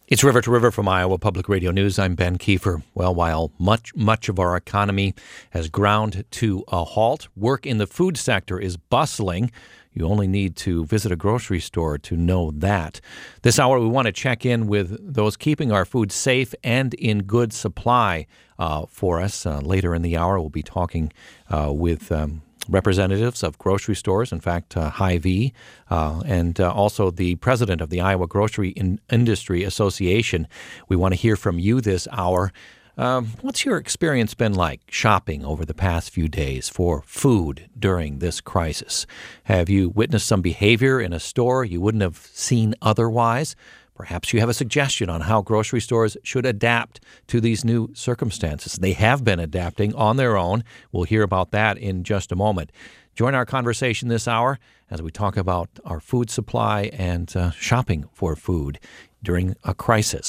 It's River to River from Iowa Public Radio News. I'm Ben Kiefer. Well, while much of our economy has ground to a halt, work in the food sector is bustling. You only need to visit a grocery store to know that. This hour, we want to check in with those keeping our food safe and in good supply for us. Later in the hour, we'll be talking with representatives of grocery stores, in fact, Hy-Vee, and also the president of the Iowa Grocery Industry Association. We want to hear from you this hour. What's your experience been like shopping over the past few days for food during this crisis? Have you witnessed some behavior in a store you wouldn't have seen otherwise? Perhaps you have a suggestion on how grocery stores should adapt to these new circumstances. They have been adapting on their own. We'll hear about that in just a moment. Join our conversation this hour as we talk about our food supply and shopping for food during a crisis.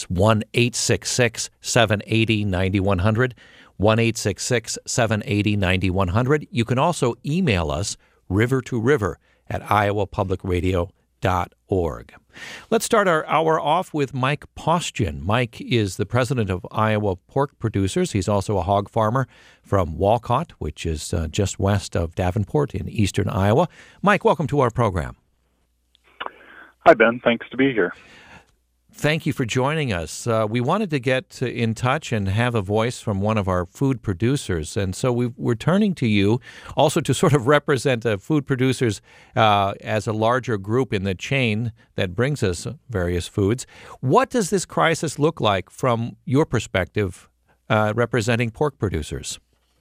1-866-780-9100, 1-866-780-9100. You can also email us, rivertoriver@iowapublicradio.org. Let's start our hour off with Mike Postian. Mike is the president of Iowa Pork Producers. He's also a hog farmer from Walcott, which is just west of Davenport in eastern Iowa. Mike, welcome to our program. Hi, Ben. Thanks to be here. Thank you for joining us. We wanted to get in touch and have a voice from one of our food producers, and so we're turning to you also to sort of represent food producers as a larger group in the chain that brings us various foods. What does this crisis look like from your perspective representing pork producers?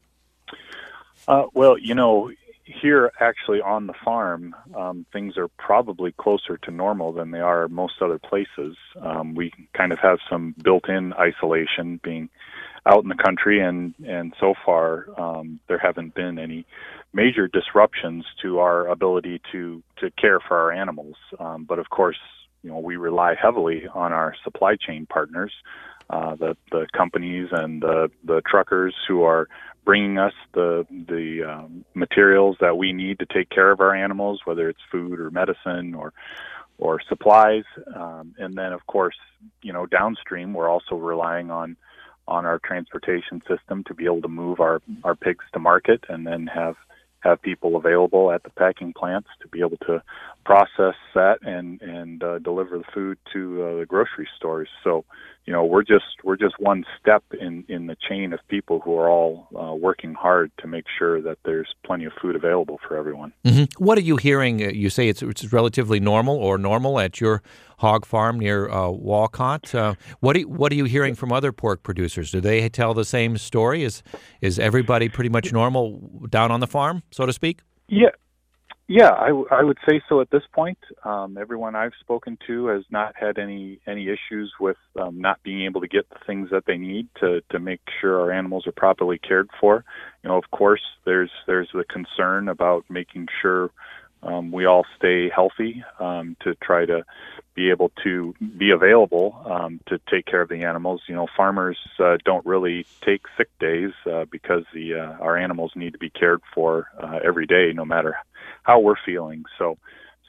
Well, here actually on the farm, things are probably closer to normal than they are most other places. We kind of have some built-in isolation being out in the country, and so far there haven't been any major disruptions to our ability to care for our animals. But of course, we rely heavily on our supply chain partners, the companies and the truckers who are bringing us the materials that we need to take care of our animals, whether it's food or medicine or supplies. And then, of course, downstream, we're also relying on our transportation system to be able to move our pigs to market and then have people available at the packing plants to be able to process that and deliver the food to the grocery stores. So, we're just one step in the chain of people who are all working hard to make sure that there's plenty of food available for everyone. Mm-hmm. What are you hearing? You say it's relatively normal at your hog farm near Walcott. What are you hearing from other pork producers? Do they tell the same story? Is everybody pretty much normal down on the farm, so to speak? Yeah, I would say so at this point. Everyone I've spoken to has not had any issues with not being able to get the things that they need to make sure our animals are properly cared for. Of course, there's the concern about making sure we all stay healthy to try to be able to be available to take care of the animals. Farmers don't really take sick days because our animals need to be cared for every day, no matter how we're feeling. So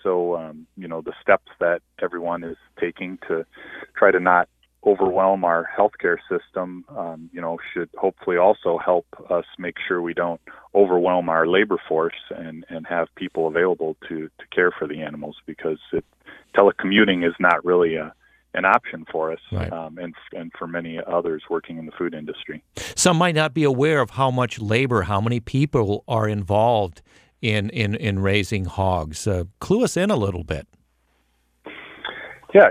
the steps that everyone is taking to try to not overwhelm our healthcare system, should hopefully also help us make sure we don't overwhelm our labor force and have people available to care for the animals, because telecommuting is not really an option for us, right. And for many others working in the food industry. Some might not be aware of how much labor, how many people are involved in raising hogs. Clue us in a little bit. Yeah,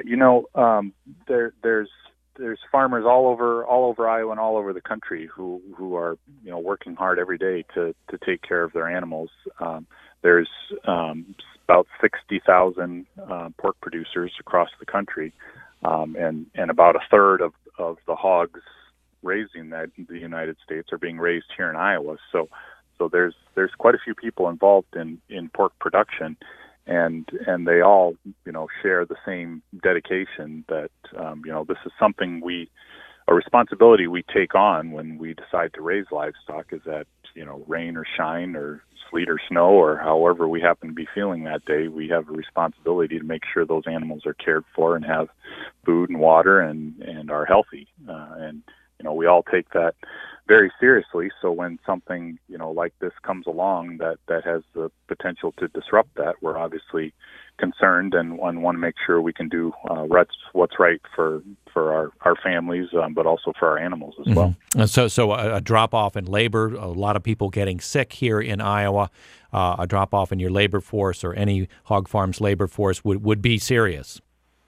there's farmers all over Iowa and all over the country who are working hard every day to take care of their animals. There's about 60,000 pork producers across the country, and about a third of the hogs raised in the United States are being raised here in Iowa. So there's quite a few people involved in pork production, and they all share the same dedication that this is something a responsibility we take on when we decide to raise livestock, is that rain or shine or sleet or snow or however we happen to be feeling that day, we have a responsibility to make sure those animals are cared for and have food and water and are healthy. And we all take that very seriously. So when something, like this comes along that has the potential to disrupt that, we're obviously concerned and want to make sure we can do what's right for our families, but also for our animals as well. So a drop-off in labor, a lot of people getting sick here in Iowa, a drop-off in your labor force or any hog farm's labor force would be serious.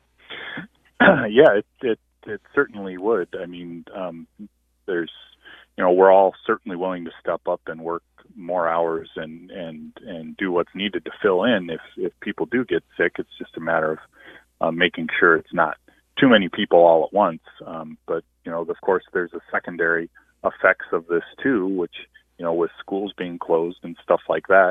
Yeah, it certainly would. I mean, there's, we're all certainly willing to step up and work more hours and do what's needed to fill in if people do get sick. It's just a matter of making sure it's not too many people all at once. But, of course, there's a secondary effects of this too, which, with schools being closed and stuff like that,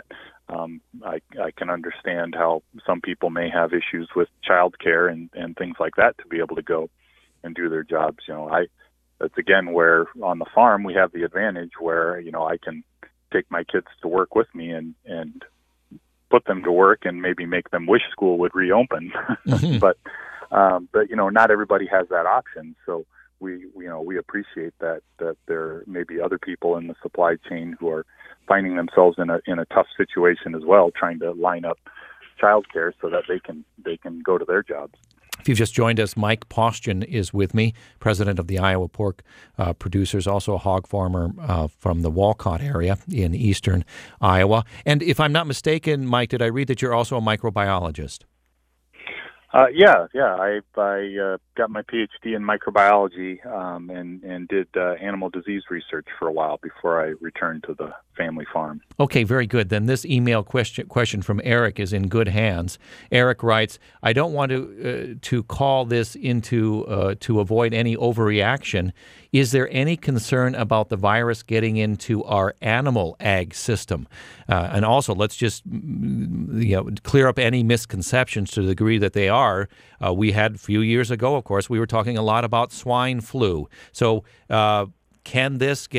I can understand how some people may have issues with childcare and things like that to be able to go and do their jobs. That's again where on the farm we have the advantage where, I can take my kids to work with me and put them to work and maybe make them wish school would reopen. But not everybody has that option. So we appreciate that there may be other people in the supply chain who are finding themselves in a tough situation as well, trying to line up childcare so that they can go to their jobs. If you've just joined us, Mike Postian is with me, president of the Iowa Pork Producers, also a hog farmer from the Walcott area in eastern Iowa. And if I'm not mistaken, Mike, did I read that you're also a microbiologist? Yeah. I got my PhD in microbiology and did animal disease research for a while before I returned to the family farm. Okay, very good. Then this email question from Eric is in good hands. Eric writes, I don't want to call this into to avoid any overreaction. Is there any concern about the virus getting into our animal ag system? And also, let's just clear up any misconceptions to the degree that they are. We had a few years ago, of course, we were talking a lot about swine flu. So can this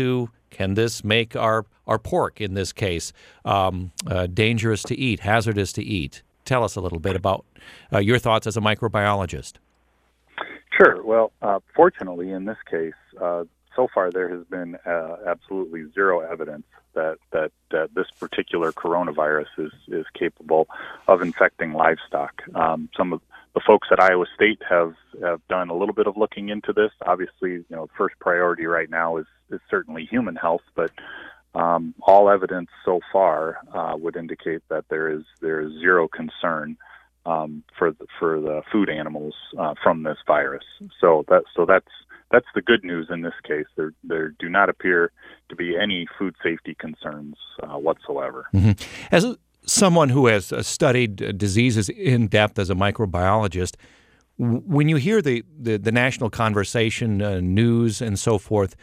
make our pork, in this case, dangerous to eat, hazardous to eat? Tell us a little bit about your thoughts as a microbiologist. Sure. Well, fortunately, in this case, so far there has been absolutely zero evidence that this particular coronavirus is capable of infecting livestock. Some of the folks at Iowa State have done a little bit of looking into this. Obviously, first priority right now is certainly human health, but all evidence so far would indicate that there is zero concern for the food animals from this virus. So that's the good news in this case. There do not appear to be any food safety concerns whatsoever. Mm-hmm. As someone who has studied diseases in depth as a microbiologist, when you hear the national conversation, news, and so forth,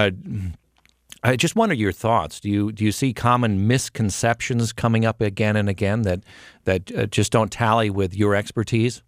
I just wonder your thoughts. Do you see common misconceptions coming up again and again that just don't tally with your expertise?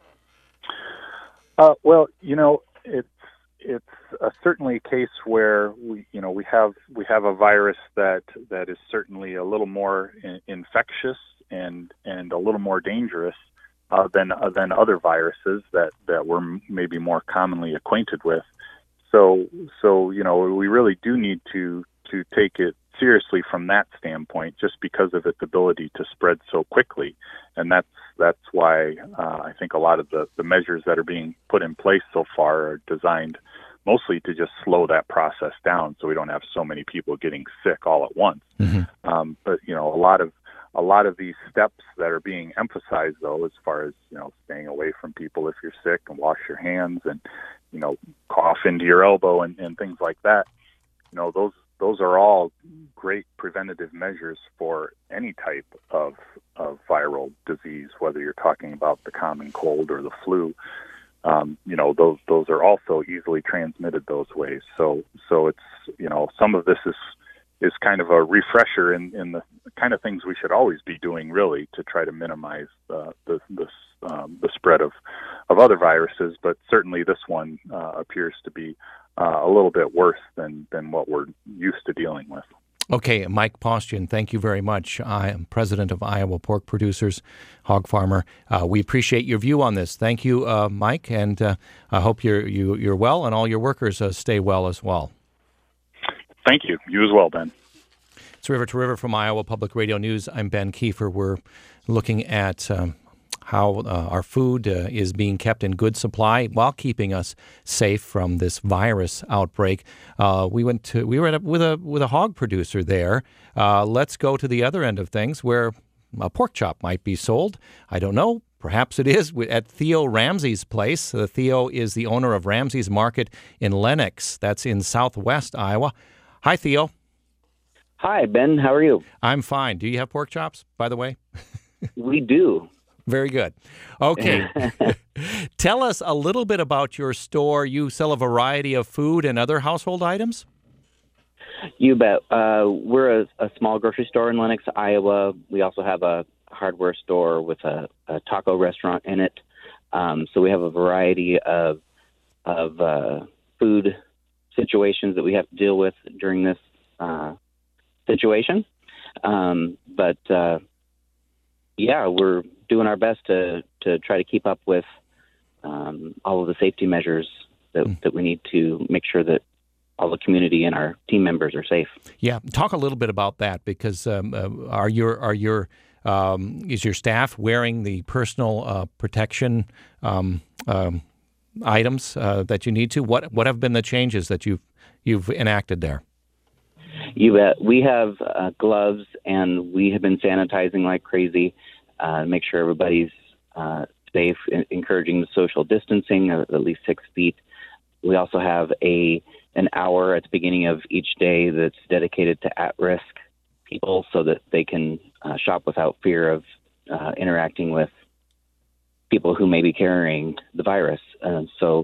Well, it's certainly a case where we have a virus that is certainly a little more infectious and a little more dangerous than other viruses that we're maybe more commonly acquainted with. So we really do need to take it seriously from that standpoint, just because of its ability to spread so quickly, and that's why I think a lot of the measures that are being put in place so far are designed mostly to just slow that process down, so we don't have so many people getting sick all at once. Mm-hmm. But a lot of these steps that are being emphasized, though, as far as staying away from people if you're sick and wash your hands and cough into your elbow and things like that. Those are all great preventative measures for any type of viral disease, whether you're talking about the common cold or the flu. Those are also easily transmitted those ways. So it's some of this is kind of a refresher in the kind of things we should always be doing, really, to try to minimize the spread of other viruses. But certainly this one appears to be a little bit worse than what we're used to dealing with. Okay, Mike Postian, thank you very much. I am president of Iowa Pork Producers, hog farmer. We appreciate your view on this. Thank you, Mike, and I hope you're well and all your workers stay well as well. Thank you. You as well, Ben. It's River to River from Iowa Public Radio News. I'm Ben Kiefer. We're looking at how our food is being kept in good supply while keeping us safe from this virus outbreak. We were with a hog producer there. Let's go to the other end of things where a pork chop might be sold. I don't know. Perhaps it is at Theo Ramsey's place. Theo is the owner of Ramsey's Market in Lenox. That's in southwest Iowa. Hi, Theo. Hi, Ben. How are you? I'm fine. Do you have pork chops, by the way? We do. Very good. Okay. Tell us a little bit about your store. You sell a variety of food and other household items? You bet. We're a small grocery store in Lenox, Iowa. We also have a hardware store with a taco restaurant in it. So we have a variety of food situations that we have to deal with during this situation. Yeah, we're doing our best to try to keep up with all of the safety measures that we need to make sure that all the community and our team members are safe. Yeah, talk a little bit about that, because is your staff wearing the personal protection items that you need to? What have been the changes that you've enacted there? You bet. We have gloves, and we have been sanitizing like crazy to make sure everybody's safe, encouraging the social distancing of at least 6 feet. We also have an hour at the beginning of each day that's dedicated to at-risk people so that they can shop without fear of interacting with people who may be carrying the virus. So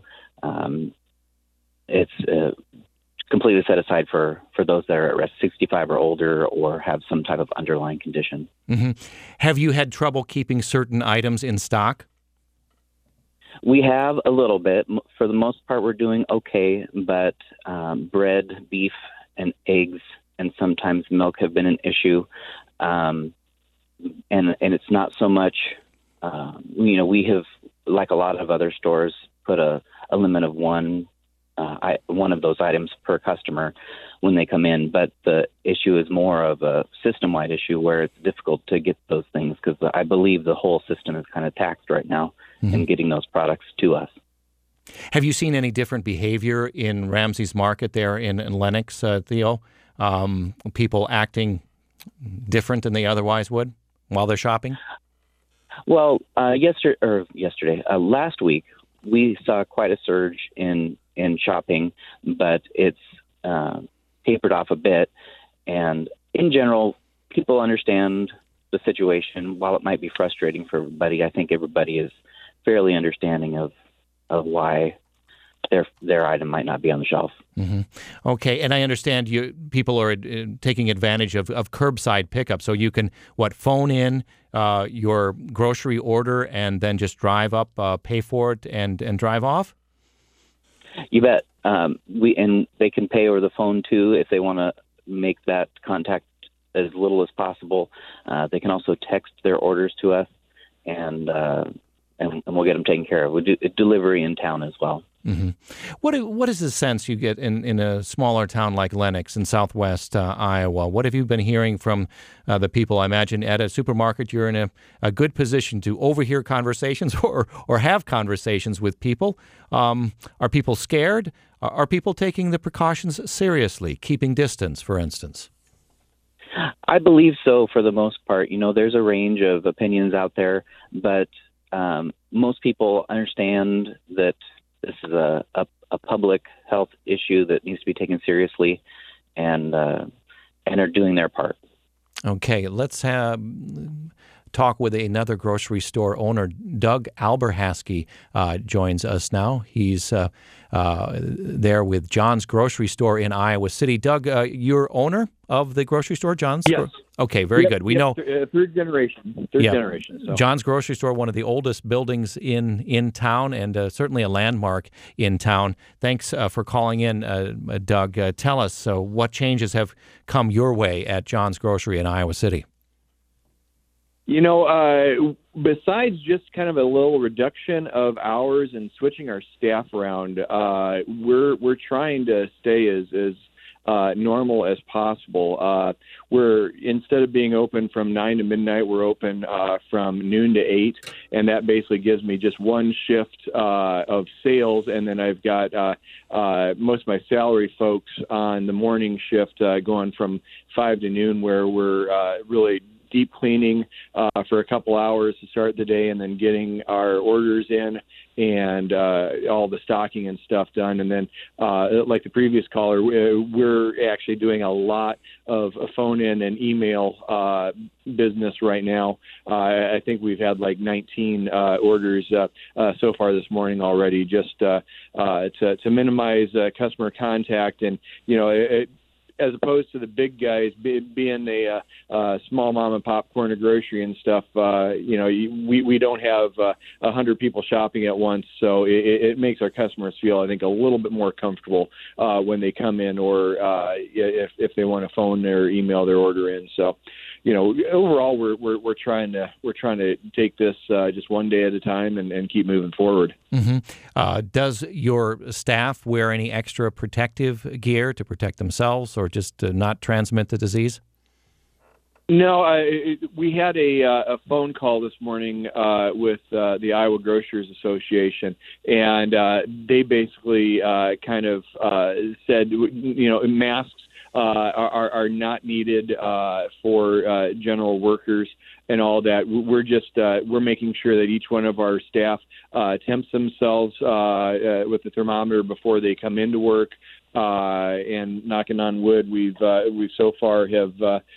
it's completely set aside for those that are at risk, 65 or older, or have some type of underlying condition. Mm-hmm. Have you had trouble keeping certain items in stock? We have a little bit. For the most part, we're doing okay, but bread, beef, and eggs, and sometimes milk have been an issue. And it's not so much, we have, like a lot of other stores, put a limit of one of those items per customer when they come in. But the issue is more of a system-wide issue where it's difficult to get those things, because I believe the whole system is kind of taxed right now in getting those products to us. Have you seen any different behavior in Ramsey's Market there in Lenox, Theo? People acting different than they otherwise would while they're shopping? Last week, we saw quite a surge in shopping, but it's tapered off a bit. And in general, people understand the situation. While it might be frustrating for everybody, I think everybody is fairly understanding of why their item might not be on the shelf. Mm-hmm. Okay, and I understand people are taking advantage of curbside pickup, so you can phone in your grocery order and then just drive up, pay for it, and drive off? You bet. They can pay over the phone too if they want to make that contact as little as possible. They can also text their orders to us, and we'll get them taken care of. We do delivery in town as well. Mm-hmm. What is the sense you get in a smaller town like Lenox in southwest Iowa? What have you been hearing from the people? I imagine at a supermarket you're in a good position to overhear conversations or have conversations with people. Are people scared? Are people taking the precautions seriously, keeping distance, for instance? I believe so for the most part. There's a range of opinions out there, but most people understand that this is a public health issue that needs to be taken seriously, and are doing their part. Okay, let's talk with another grocery store owner. Doug Alberhasky joins us now. He's there with John's Grocery Store in Iowa City. Doug, you're owner of the grocery store, John's? Yes. Okay, very good. We know third generation. So. John's Grocery Store, one of the oldest buildings in town, and certainly a landmark in town. Thanks for calling in, Doug. Tell us what changes have come your way at John's Grocery in Iowa City. Besides just kind of a little reduction of hours and switching our staff around, we're trying to stay as normal as possible. We're, instead of being open from 9 to midnight, we're open from noon to 8, and that basically gives me just one shift of sales, and then I've got most of my salary folks on the morning shift going from 5 to noon, where we're really deep cleaning for a couple hours to start the day, and then getting our orders in and all the stocking and stuff done. And then like the previous caller, we're actually doing a lot of phone in and email business right now. I think we've had like 19 orders so far this morning already, just to minimize customer contact. And as opposed to the big guys being a small mom and pop corner grocery and stuff, we don't have 100 people shopping at once, so it makes our customers feel, I think, a little bit more comfortable when they come in, or if they want to phone or email their order in. So, overall, we're trying to take this just one day at a time and keep moving forward. Mm-hmm. Does your staff wear any extra protective gear to protect themselves, or just to not transmit the disease? No, we had a phone call this morning with the Iowa Grocers Association, and they basically kind of said, masks are not needed for general workers and all that. We're just we're making sure that each one of our staff temps themselves with the thermometer before they come into work. And knocking on wood, we've so far have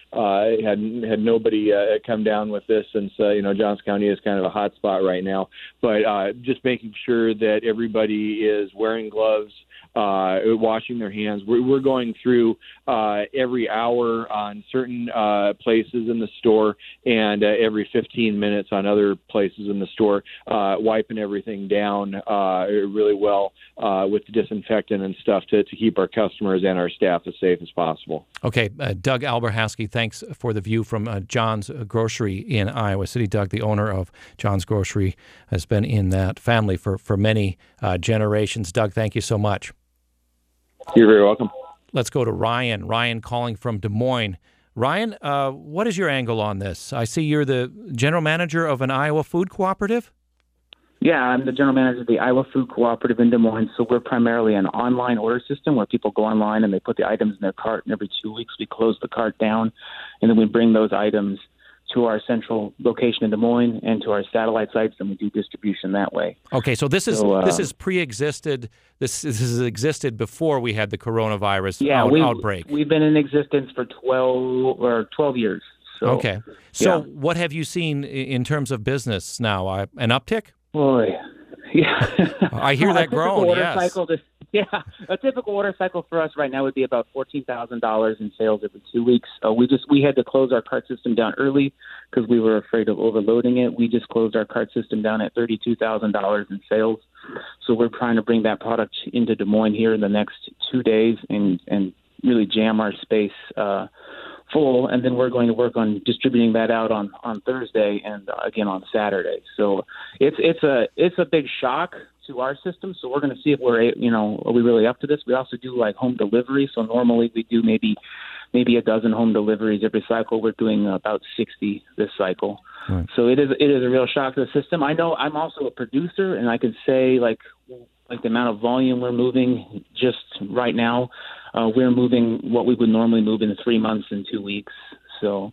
had nobody come down with this, since Johns County is kind of a hot spot right now. But just making sure that everybody is wearing gloves, washing their hands. We're going through every hour on certain places in the store, and every 15 minutes on other places in the store, wiping everything down really well with the disinfectant and stuff to keep our customers and our staff as safe as possible. Okay, Doug Alberhaske, thanks for the view from John's Grocery in Iowa City. Doug, the owner of John's Grocery, has been in that family for many generations. Doug, thank you so much. You're very welcome. Let's go to Ryan. Ryan calling from Des Moines. Ryan, what is your angle on this? I see you're the general manager of an Iowa food cooperative. Yeah, I'm the general manager of the Iowa Food Cooperative in Des Moines. So we're primarily an online order system where people go online and they put the items in their cart, and every 2 weeks we close the cart down, and then we bring those items to our central location in Des Moines and to our satellite sites, and we do distribution that way. Okay, so this is pre-existed. This has existed before we had the coronavirus outbreak. We've been in existence for 12 years. So, okay, so what have you seen in terms of business now? An uptick? Boy, yeah. I hear that groan. Yes. A typical order cycle for us right now would be about $14,000 in sales every 2 weeks. We had to close our cart system down early because we were afraid of overloading it. We just closed our cart system down at $32,000 in sales. So we're trying to bring that product into Des Moines here in the next 2 days and really jam our space full, and then we're going to work on distributing that out on Thursday and again on Saturday. So it's a big shock to our system. So we're going to see if are we really up to this. We also do like home delivery. So normally we do maybe a dozen home deliveries every cycle. We're doing about 60 this cycle. Right. So it is a real shock to the system. I know I'm also a producer, and I could say like the amount of volume we're moving just right now. We're moving what we would normally move in 3 months and 2 weeks. So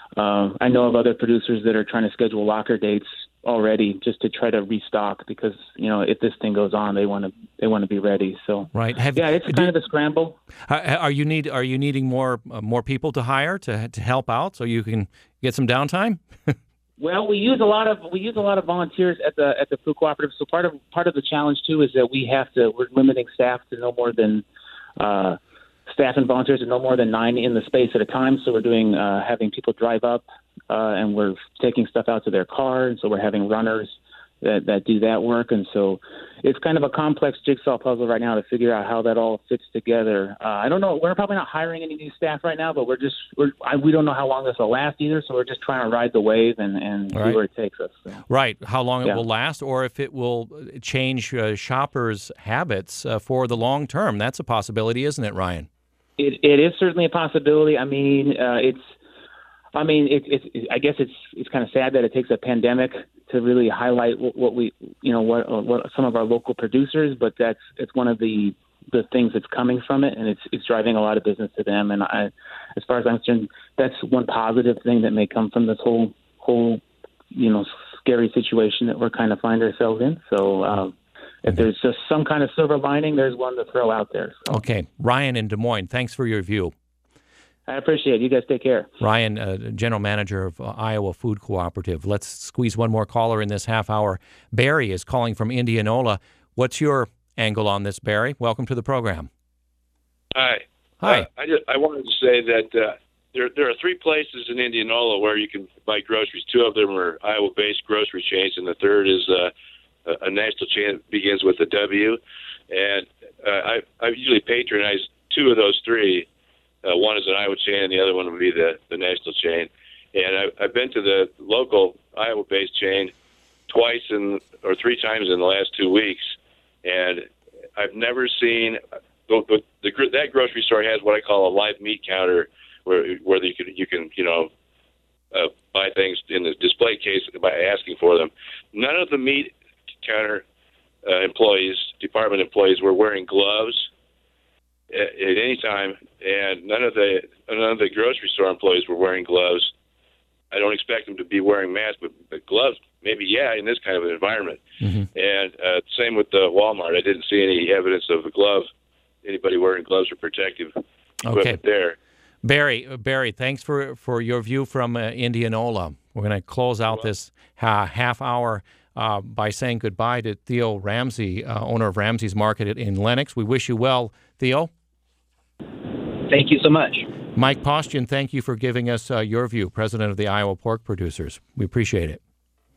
I know of other producers that are trying to schedule locker dates already just to try to restock, because if this thing goes on, they want to be ready. So right, it's kind of a scramble. Are you needing more people to hire to help out so you can get some downtime? Well, we use a lot of volunteers at the food cooperative. So part of the challenge too is that we're limiting staff to no more than staff and volunteers are no more than 9 in the space at a time. So we're doing having people drive up, and we're taking stuff out to their car. And so we're having runners that do that work. And so it's kind of a complex jigsaw puzzle right now to figure out how that all fits together. I don't know. We're probably not hiring any new staff right now, but we don't know how long this will last either. So we're just trying to ride the wave and see where it takes us. So. Right. How long it will last, or if it will change shoppers' habits for the long term. That's a possibility, isn't it, Ryan? It is certainly a possibility. I guess it's kind of sad that it takes a pandemic to really highlight what some of our local producers, but it's one of the things that's coming from it, and it's driving a lot of business to them. And as far as I'm concerned, that's one positive thing that may come from this whole scary situation that we're kind of find ourselves in. So if there's just some kind of silver lining, there's one to throw out there. So. Okay, Ryan in Des Moines, thanks for your view. I appreciate it. You guys take care. Ryan, General Manager of Iowa Food Cooperative. Let's squeeze one more caller in this half hour. Barry is calling from Indianola. What's your angle on this, Barry? Welcome to the program. Hi. Hi. I wanted to say that there are 3 places in Indianola where you can buy groceries. 2 of them are Iowa-based grocery chains, and the third is a national chain that begins with a W. And I usually patronize 2 of those 3. One is an Iowa chain, and the other one would be the national chain. And I've been to the local Iowa-based chain 3 times in the last 2 weeks, and I've never seen that grocery store has what I call a live meat counter, where you can buy things in the display case by asking for them. None of the meat counter department employees, were wearing gloves at any time, and none of the grocery store employees were wearing gloves. I don't expect them to be wearing masks, but gloves, maybe, in this kind of an environment. Mm-hmm. And same with the Walmart. I didn't see any evidence of anybody wearing gloves or protective equipment there. Barry, thanks for your view from Indianola. We're going to close out this half hour by saying goodbye to Theo Ramsey, owner of Ramsey's Market in Lenox. We wish you well, Theo. Thank you so much. Mike Postian, thank you for giving us your view, president of the Iowa Pork Producers. We appreciate it.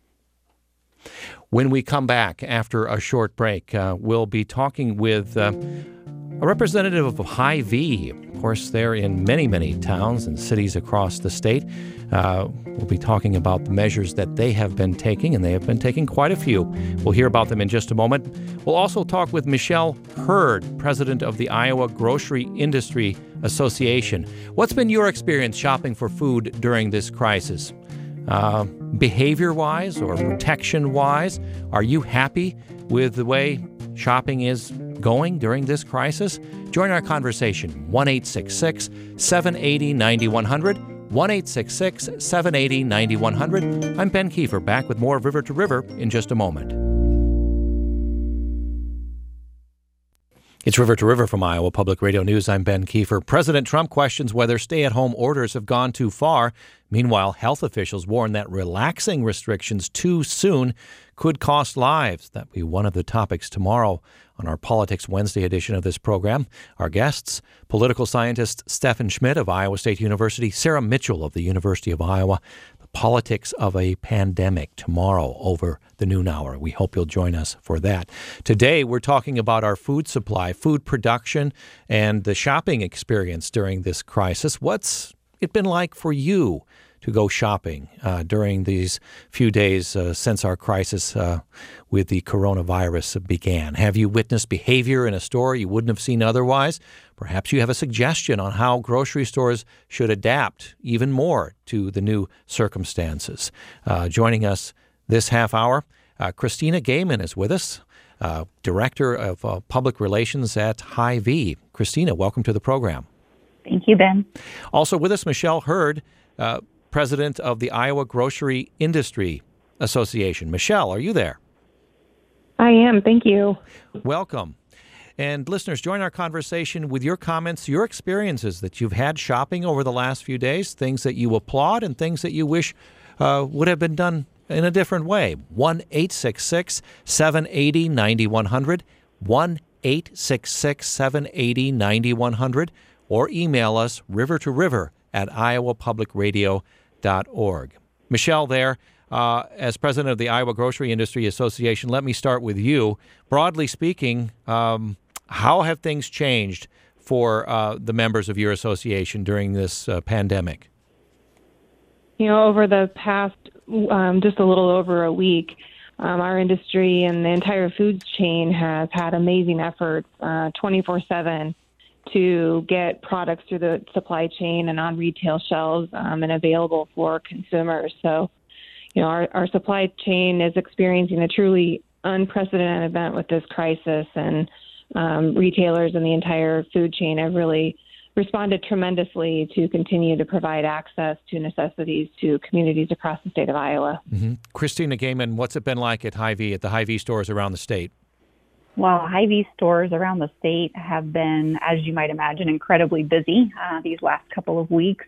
When we come back after a short break, we'll be talking with a representative of Hy-Vee. Of course, they're in many, many towns and cities across the state. We'll be talking about the measures that they have been taking, and they have been taking quite a few. We'll hear about them in just a moment. We'll also talk with Michelle Hurd, president of the Iowa Grocery Industry Association. What's been your experience shopping for food during this crisis? Behavior-wise or protection-wise, are you happy with the way shopping is going during this crisis? Join our conversation, 1-866-780-9100, 1-866-780-9100. I'm Ben Kiefer, back with more River to River in just a moment. It's River to River from Iowa Public Radio News. I'm Ben Kiefer. President Trump questions whether stay-at-home orders have gone too far. Meanwhile, health officials warn that relaxing restrictions too soon could cost lives. That'll be one of the topics tomorrow on our Politics Wednesday edition of this program. Our guests, political scientist Stephen Schmidt of Iowa State University, Sarah Mitchell of the University of Iowa. The politics of a pandemic tomorrow over the noon hour. We hope you'll join us for that. Today, we're talking about our food supply, food production, and the shopping experience during this crisis. What's it been like for you to go shopping during these few days since our crisis with the coronavirus began? Have you witnessed behavior in a store you wouldn't have seen otherwise? Perhaps you have a suggestion on how grocery stores should adapt even more to the new circumstances. Joining us this half hour, Christina Gaiman is with us, Director of Public Relations at Hy-Vee. Christina, welcome to the program. Thank you, Ben. Also with us, Michelle Hurd, President of the Iowa Grocery Industry Association. Michelle, are you there? I am. Thank you. Welcome. And listeners, join our conversation with your comments, your experiences that you've had shopping over the last few days, things that you applaud and things that you wish would have been done in a different way. 1-866-780-9100, 1-866-780-9100, or email us river2river@iowapublicradio.org. Michelle there, as president of the Iowa Grocery Industry Association, let me start with you. Broadly speaking, how have things changed for the members of your association during this pandemic? Over the past just a little over a week, our industry and the entire foods chain has had amazing efforts 24/7 to get products through the supply chain and on retail shelves and available for consumers. So, our supply chain is experiencing a truly unprecedented event with this crisis, and retailers and the entire food chain have really responded tremendously to continue to provide access to necessities to communities across the state of Iowa. Mm-hmm. Christina Gaiman, what's it been like at Hy-Vee, at the Hy-Vee stores around the state? Well, Hy-Vee stores around the state have been, as you might imagine, incredibly busy these last couple of weeks.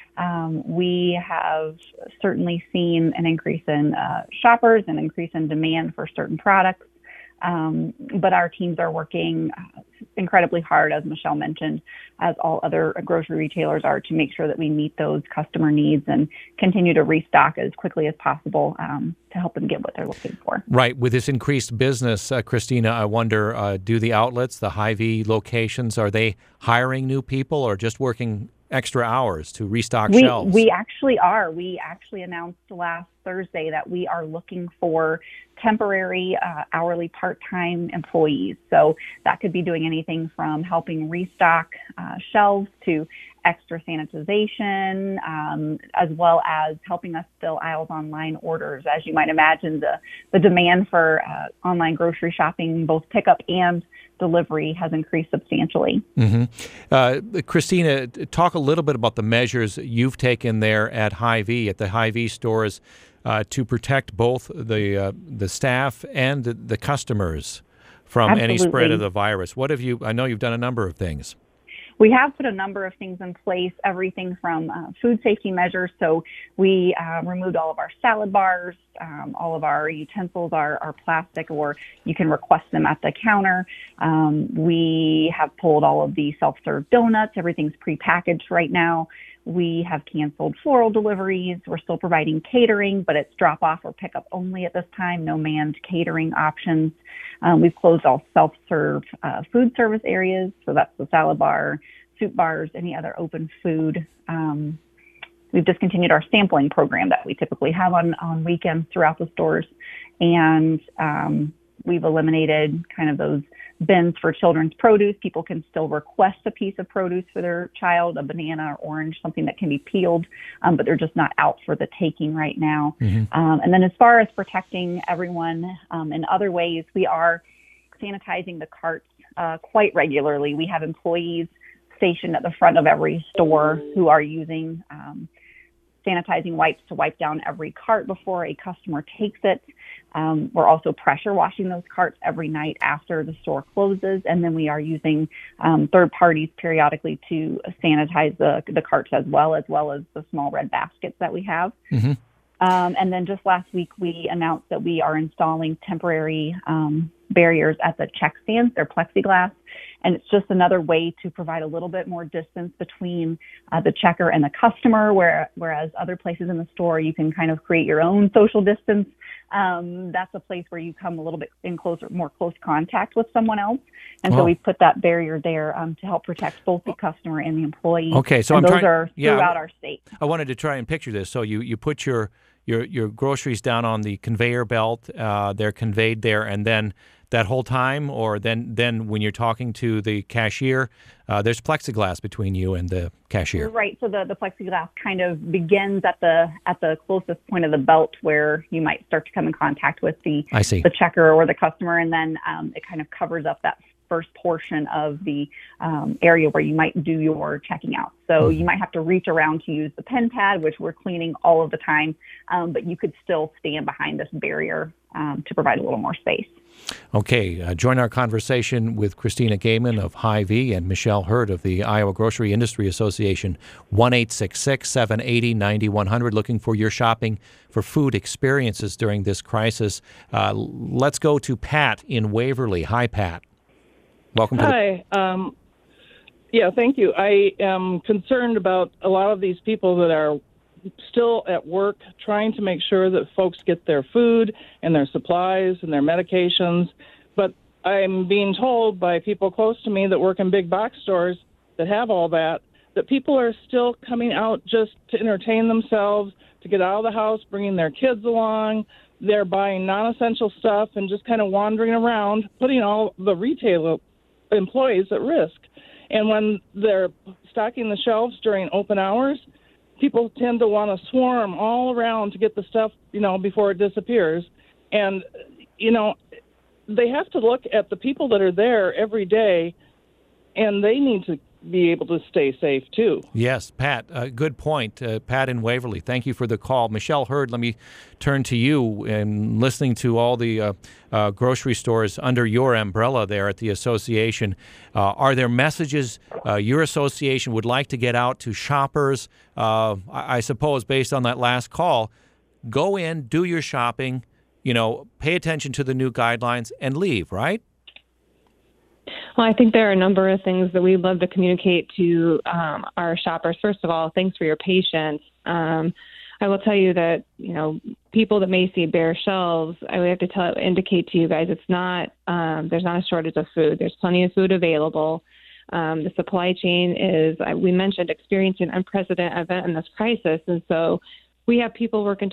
We have certainly seen an increase in shoppers, an increase in demand for certain products. But our teams are working incredibly hard, as Michelle mentioned, as all other grocery retailers are, to make sure that we meet those customer needs and continue to restock as quickly as possible to help them get what they're looking for. Right. With this increased business, Christina, I wonder, do the outlets, the Hy-Vee locations, are they hiring new people or just working extra hours to restock shelves? We actually are. We actually announced last Thursday that we are looking for temporary hourly part-time employees. So that could be doing anything from helping restock shelves to extra sanitization, as well as helping us fill aisles online orders. As you might imagine, the demand for online grocery shopping, both pickup and delivery, has increased substantially. Mm-hmm. Christina, talk a little bit about the measures you've taken there at Hy-Vee, at the Hy-Vee stores, to protect both the staff and the customers from Absolutely. any spread of the virus. What have you? I know you've done a number of things. We have put a number of things in place, everything from food safety measures. So we removed all of our salad bars, all of our utensils are plastic, or you can request them at the counter. We have pulled all of the self-serve donuts. Everything's prepackaged right now. We have canceled floral deliveries. We're still providing catering, but it's drop-off or pick-up only at this time, no manned catering options. We've closed all self-serve food service areas, so that's the salad bar, soup bars, any other open food. We've discontinued our sampling program that we typically have on weekends throughout the stores, and we've eliminated kind of those bins for children's produce. People can still request a piece of produce for their child, a banana or orange, something that can be peeled, but they're just not out for the taking right now. Mm-hmm. And then as far as protecting everyone in other ways, we are sanitizing the carts quite regularly. We have employees stationed at the front of every store who are using sanitizing wipes to wipe down every cart before a customer takes it. We're also pressure washing those carts every night after the store closes, and then we are using third parties periodically to sanitize the carts as well as the small red baskets that we have. Mm-hmm. And then just last week, we announced that we are installing temporary barriers at the check stands. They're plexiglass, and it's just another way to provide a little bit more distance between the checker and the customer, whereas other places in the store, you can kind of create your own social distance. That's a place where you come a little bit in more close contact with someone else. And so we put that barrier there to help protect both the customer and the employee. Okay, so and those are throughout our state. I wanted to try and picture this. So you put your groceries down on the conveyor belt. They're conveyed there, and then that whole time, or then when you're talking to the cashier, there's plexiglass between you and the cashier. Right. So the plexiglass kind of begins at the closest point of the belt where you might start to come in contact with the checker or the customer, and then it kind of covers up that first portion of the area where you might do your checking out. So you might have to reach around to use the pen pad, which we're cleaning all of the time, but you could still stand behind this barrier to provide a little more space. Okay, join our conversation with Christina Gaiman of Hy-Vee and Michelle Hurd of the Iowa Grocery Industry Association, 1-866-780-9100, looking for your shopping for food experiences during this crisis. Let's go to Pat in Waverly. Hi, Pat. Welcome to Hi. Yeah, thank you. I am concerned about a lot of these people that are still at work trying to make sure that folks get their food and their supplies and their medications. But I'm being told by people close to me that work in big box stores that have all that people are still coming out just to entertain themselves, to get out of the house, bringing their kids along. They're buying non-essential stuff and just kind of wandering around, putting all the retail employees at risk. And when they're stocking the shelves during open hours, people tend to want to swarm all around to get the stuff, before it disappears. And, they have to look at the people that are there every day, and they need to be able to stay safe, too. Yes, Pat, good point. Pat in Waverly, thank you for the call. Michelle Hurd, let me turn to you. And listening to all the grocery stores under your umbrella there at the association, are there messages your association would like to get out to shoppers? I suppose based on that last call, go in, do your shopping, pay attention to the new guidelines and leave, right? Well, I think there are a number of things that we'd love to communicate to our shoppers. First of all, thanks for your patience. I will tell you that, people that may see bare shelves, I would have to indicate to you guys, it's not, there's not a shortage of food. There's plenty of food available. The supply chain is, we mentioned, experiencing an unprecedented event in this crisis. And so we have people working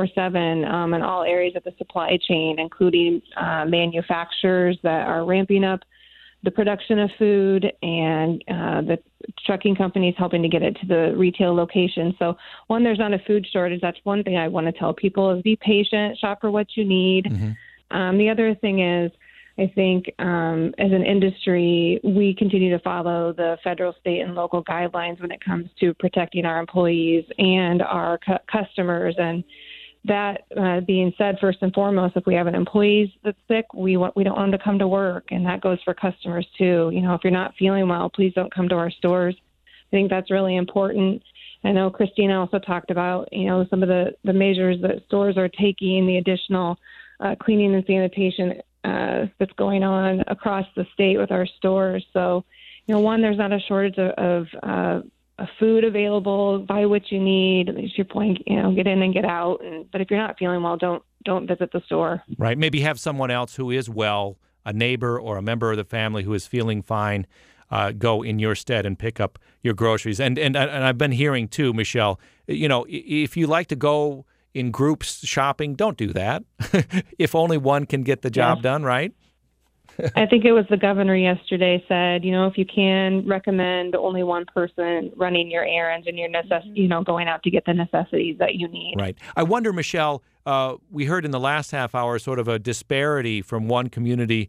24/7 in all areas of the supply chain, including manufacturers that are ramping up the production of food, and the trucking companies helping to get it to the retail location. So, one, there's not a food shortage. That's one thing I want to tell people is be patient, shop for what you need. Mm-hmm. The other thing is, I think as an industry, we continue to follow the federal, state, and local guidelines when it comes to protecting our employees and our customers. And that being said, first and foremost, if we have an employee that's sick, we don't want them to come to work, and that goes for customers too. If you're not feeling well, please don't come to our stores. I think that's really important. I know Christina also talked about, some of the measures that stores are taking, the additional cleaning and sanitation that's going on across the state with our stores. So, one, there's not a shortage of food available. Buy what you need. At least your point, get in and get out. But if you're not feeling well, don't visit the store. Right. Maybe have someone else who is well, a neighbor or a member of the family who is feeling fine, go in your stead and pick up your groceries. And I've been hearing too, Michelle, if you like to go in groups shopping, don't do that. If only one can get the job done, right? I think it was the governor yesterday said, if you can, recommend only one person running your errands and your going out to get the necessities that you need. Right. I wonder, Michelle, we heard in the last half hour sort of a disparity from one community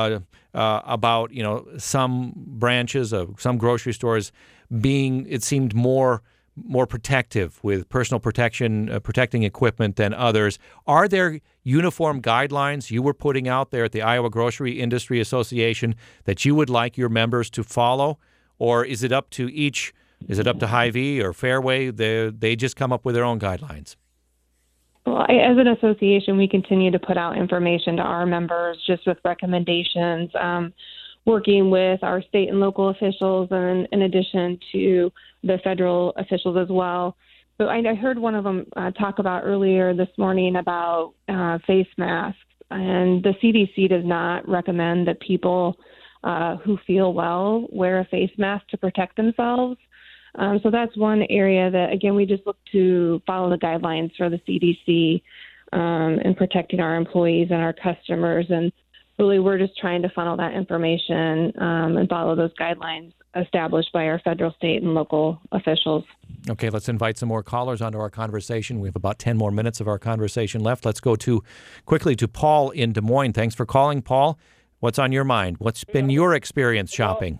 about, some branches of some grocery stores being, it seemed, more protective with personal protecting equipment than others. Are there uniform guidelines you were putting out there at the Iowa Grocery Industry Association that you would like your members to follow? Or is it up to Hy-Vee or Fairway? They just come up with their own guidelines? Well, as an association, we continue to put out information to our members just with recommendations, working with our state and local officials, and in addition to the federal officials as well. So I heard one of them talk about earlier this morning about face masks, and the CDC does not recommend that people who feel well wear a face mask to protect themselves. So that's one area that, again, we just look to follow the guidelines for the CDC in protecting our employees and our customers. And really, we're just trying to funnel that information and follow those guidelines established by our federal, state, and local officials. Okay, let's invite some more callers onto our conversation. We have about 10 more minutes of our conversation left. Let's go quickly to Paul in Des Moines. Thanks for calling, Paul. What's on your mind? What's been your experience shopping?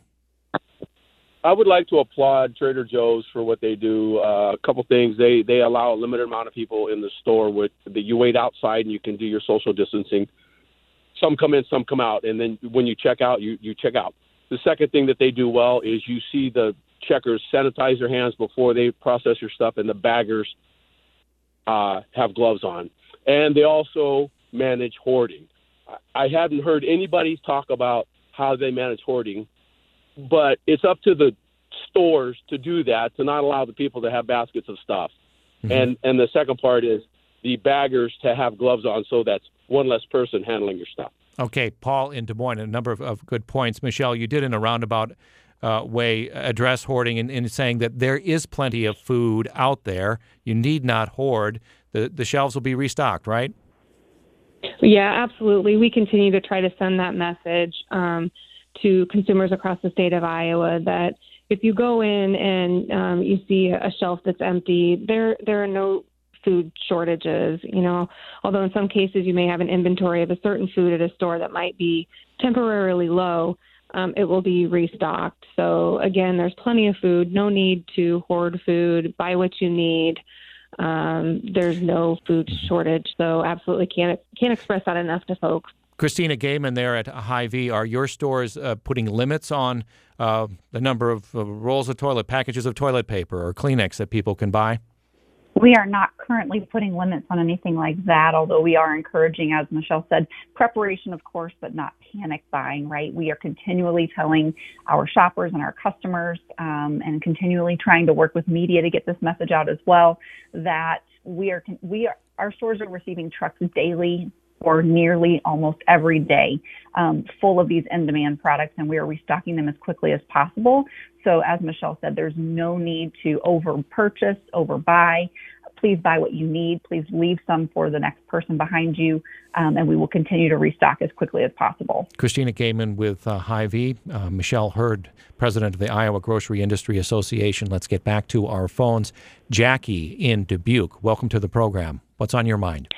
I would like to applaud Trader Joe's for what they do. A couple things. They allow a limited amount of people in the store that you wait outside and you can do your social distancing. Some come in, some come out, and then when you check out, you check out. The second thing that they do well is you see the checkers sanitize their hands before they process your stuff, and the baggers have gloves on. And they also manage hoarding. I haven't heard anybody talk about how they manage hoarding but it's up to the stores to do that, to not allow the people to have baskets of stuff. And the second part is the baggers to have gloves on, so that's one less person handling your stuff. Okay, Paul in Des Moines, a number of good points. Michelle, you did in a roundabout way address hoarding in saying that there is plenty of food out there. You need not hoard. The shelves will be restocked, right? Yeah, absolutely. We continue to try to send that message to consumers across the state of Iowa that if you go in and you see a shelf that's empty, there are no food shortages, although in some cases you may have an inventory of a certain food at a store that might be temporarily low, it will be restocked. So again, there's plenty of food, no need to hoard food, buy what you need. There's no food shortage, so absolutely can't express that enough to folks. Christina Gaiman there at Hy-Vee, are your stores putting limits on the number of rolls of toilet, packages of toilet paper or Kleenex that people can buy? We are not currently putting limits on anything like that, although we are encouraging, as Michelle said, preparation, of course, but not panic buying, right? We are continually telling our shoppers and our customers and continually trying to work with media to get this message out as well, that our stores are receiving trucks daily or nearly almost every day full of these in-demand products, and we are restocking them as quickly as possible. So as Michelle said, there's no need to over-purchase, over-buy. Please buy what you need. Please leave some for the next person behind you, and we will continue to restock as quickly as possible. Christina Gaiman with Hy-Vee, Michelle Hurd, president of the Iowa Grocery Industry Association. Let's get back to our phones. Jackie in Dubuque, welcome to the program. What's on your mind?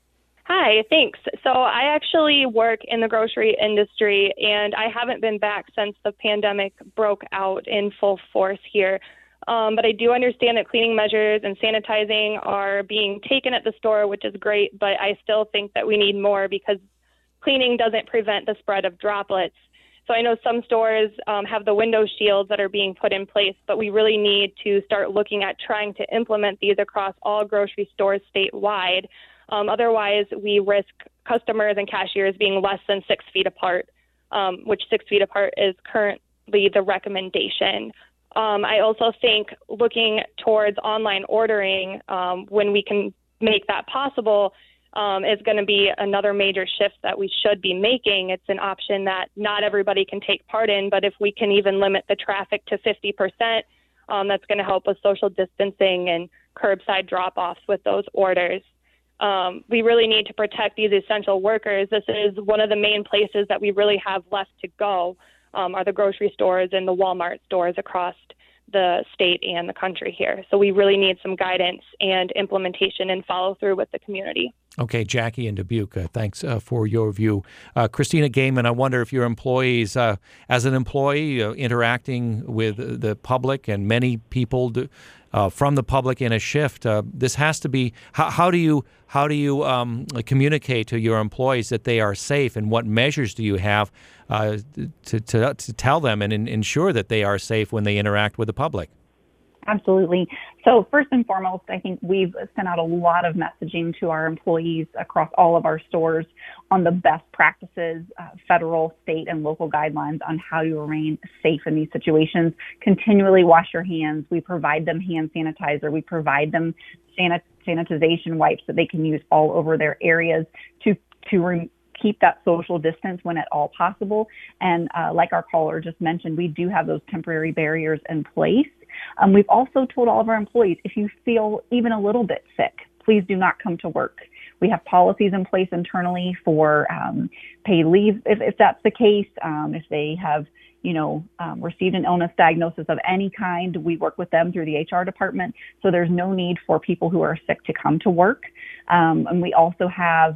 Hi, thanks. So I actually work in the grocery industry, and I haven't been back since the pandemic broke out in full force here. But I do understand that cleaning measures and sanitizing are being taken at the store, which is great, but I still think that we need more because cleaning doesn't prevent the spread of droplets. So I know some stores have the window shields that are being put in place, but we really need to start looking at trying to implement these across all grocery stores statewide. Otherwise, we risk customers and cashiers being less than 6 feet apart, which 6 feet apart is currently the recommendation. I also think looking towards online ordering when we can make that possible is going to be another major shift that we should be making. It's an option that not everybody can take part in, but if we can even limit the traffic to 50%, that's going to help with social distancing and curbside drop-offs with those orders. We really need to protect these essential workers. This is one of the main places that we really have left to go, are the grocery stores and the Walmart stores across the state and the country here. So we really need some guidance and implementation and follow through with the community. Okay, Jackie in Dubuque, thanks for your view. Christina Gaiman, I wonder if your employees, as an employee interacting with the public and many people from the public in a shift, this has to be, how do you communicate to your employees that they are safe, and what measures do you have to tell them and ensure that they are safe when they interact with the public? Absolutely. So first and foremost, I think we've sent out a lot of messaging to our employees across all of our stores on the best practices, federal, state, and local guidelines on how you remain safe in these situations. Continually wash your hands. We provide them hand sanitizer. We provide them sanitization wipes that they can use all over their areas to keep that social distance when at all possible. And like our caller just mentioned, we do have those temporary barriers in place. We've also told all of our employees, if you feel even a little bit sick, please do not come to work. We have policies in place internally for paid leave, if that's the case. If they have, received an illness diagnosis of any kind, we work with them through the HR department. So there's no need for people who are sick to come to work. And we also have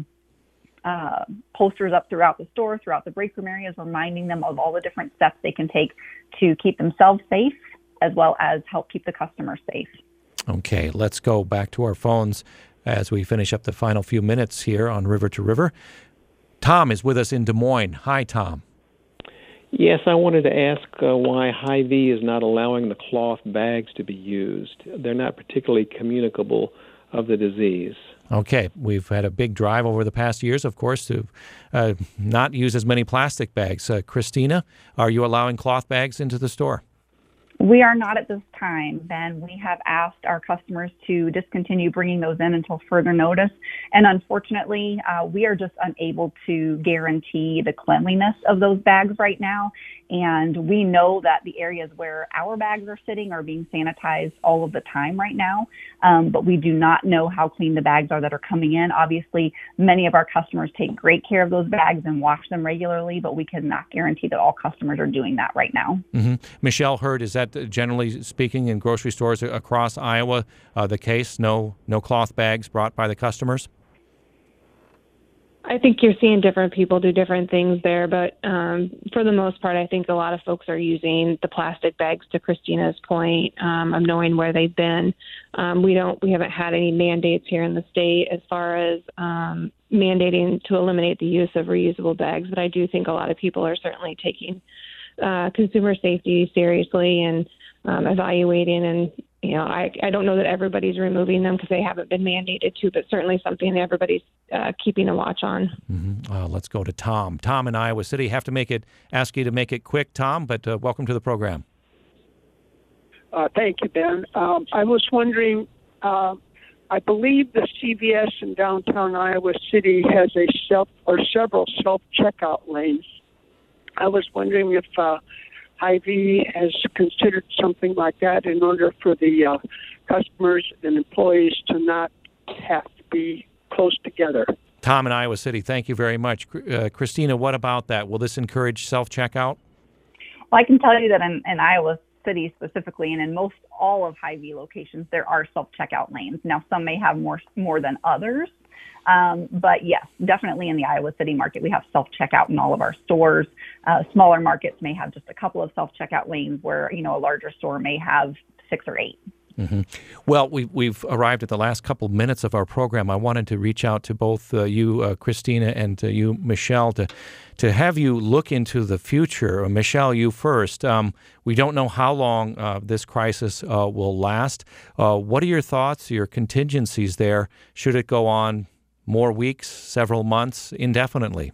posters up throughout the store, throughout the break room areas, reminding them of all the different steps they can take to keep themselves safe, as well as help keep the customer safe. Okay, let's go back to our phones as we finish up the final few minutes here on River to River. Tom is with us in Des Moines. Hi, Tom. Yes, I wanted to ask why Hy-Vee is not allowing the cloth bags to be used. They're not particularly communicable of the disease. Okay, we've had a big drive over the past years, of course, to not use as many plastic bags. Christina, are you allowing cloth bags into the store? We are not at this time, Ben. We have asked our customers to discontinue bringing those in until further notice. And unfortunately, we are just unable to guarantee the cleanliness of those bags right now. And we know that the areas where our bags are sitting are being sanitized all of the time right now. But we do not know how clean the bags are that are coming in. Obviously, many of our customers take great care of those bags and wash them regularly, but we cannot guarantee that all customers are doing that right now. Mm-hmm. Michelle Hurd, is that generally speaking in grocery stores across Iowa the case? No cloth bags brought by the customers? I think you're seeing different people do different things there, but for the most part, I think a lot of folks are using the plastic bags. To Christina's point, of knowing where they've been, we haven't had any mandates here in the state as far as mandating to eliminate the use of reusable bags. But I do think a lot of people are certainly taking consumer safety seriously and evaluating. And I don't know that everybody's removing them because they haven't been mandated to, but certainly something that everybody's keeping a watch on. Mm-hmm. Let's go to Tom. Tom in Iowa City. Have to ask you to make it quick, Tom, but welcome to the program. Thank you, Ben. I was wondering, I believe the CVS in downtown Iowa City has several self-checkout lanes. I was wondering if Hy-Vee has considered something like that in order for the customers and employees to not have to be close together. Tom in Iowa City, thank you very much. Christina, what about that? Will this encourage self-checkout? Well, I can tell you that in Iowa City specifically, and in most all of Hy-Vee locations, there are self-checkout lanes. Now, some may have more than others. But yes, definitely in the Iowa City market, we have self-checkout in all of our stores. Smaller markets may have just a couple of self-checkout lanes where, a larger store may have 6 or 8. Mm-hmm. Well, we've arrived at the last couple minutes of our program. I wanted to reach out to both you, Christina, and you, Michelle, to have you look into the future. Michelle, you first. We don't know how long this crisis will last. What are your thoughts, your contingencies there? Should it go on more weeks, several months, indefinitely?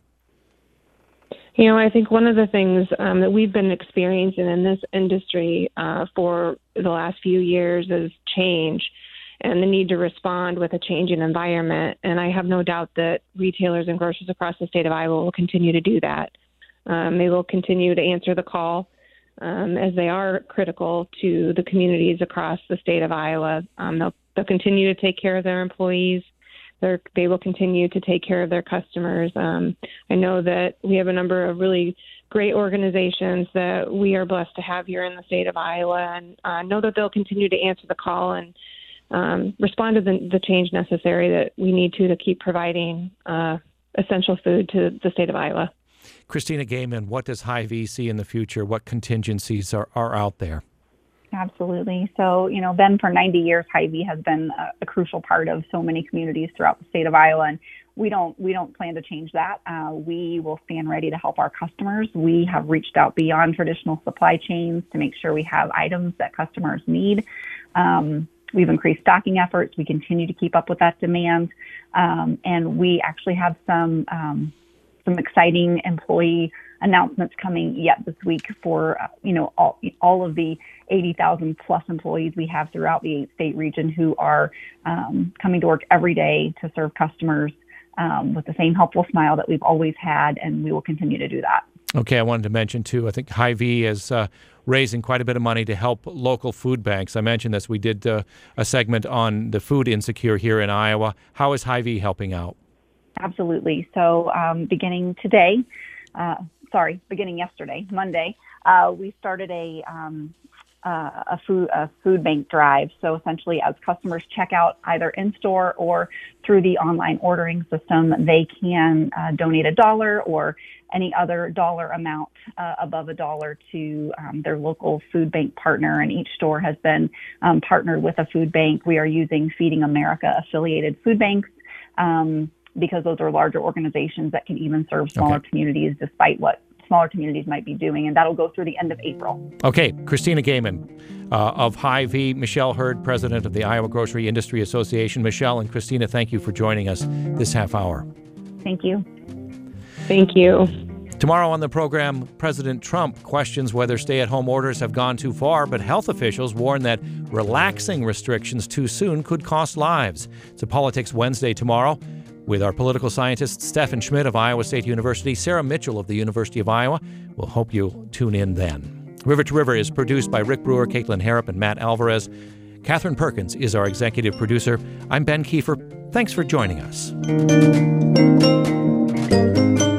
I think one of the things that we've been experiencing in this industry for the last few years is change and the need to respond with a changing environment. And I have no doubt that retailers and grocers across the state of Iowa will continue to do that. They will continue to answer the call as they are critical to the communities across the state of Iowa. They'll continue to take care of their employees. They will continue to take care of their customers. I know that we have a number of really great organizations that we are blessed to have here in the state of Iowa, and I know that they'll continue to answer the call and respond to the change necessary that we need to keep providing essential food to the state of Iowa. Christina Gaiman, what does Hy-Vee see in the future? What contingencies are out there? Absolutely. So, Ben, for 90 years, Hy-Vee has been a crucial part of so many communities throughout the state of Iowa, and we don't plan to change that. We will stand ready to help our customers. We have reached out beyond traditional supply chains to make sure we have items that customers need. We've increased stocking efforts. We continue to keep up with that demand, and we actually have some exciting employee announcements coming yet this week for all of the 80,000 plus employees we have throughout the 8-state region who are coming to work every day to serve customers with the same helpful smile that we've always had, and we will continue to do that. Okay, I wanted to mention too, I think Hy-Vee is raising quite a bit of money to help local food banks. I mentioned this. We did a segment on the food insecure here in Iowa. How is Hy-Vee helping out? Absolutely. So beginning yesterday, Monday, we started a food bank drive. So essentially, as customers check out either in store or through the online ordering system, they can donate $1 or any other dollar amount above $1 to their local food bank partner. And each store has been partnered with a food bank. We are using Feeding America affiliated food banks. Because those are larger organizations that can even serve smaller communities despite what smaller communities might be doing. And that'll go through the end of April. Okay, Christina Gaiman, of Hy-Vee, Michelle Hurd, president of the Iowa Grocery Industry Association. Michelle and Christina, thank you for joining us this half hour. Thank you. Thank you. Tomorrow on the program, President Trump questions whether stay-at-home orders have gone too far, but health officials warn that relaxing restrictions too soon could cost lives. It's a Politics Wednesday tomorrow with our political scientists Stephen Schmidt of Iowa State University, Sarah Mitchell of the University of Iowa. We'll hope you'll tune in then. River to River is produced by Rick Brewer, Caitlin Harrop, and Matt Alvarez. Catherine Perkins is our executive producer. I'm Ben Kiefer. Thanks for joining us.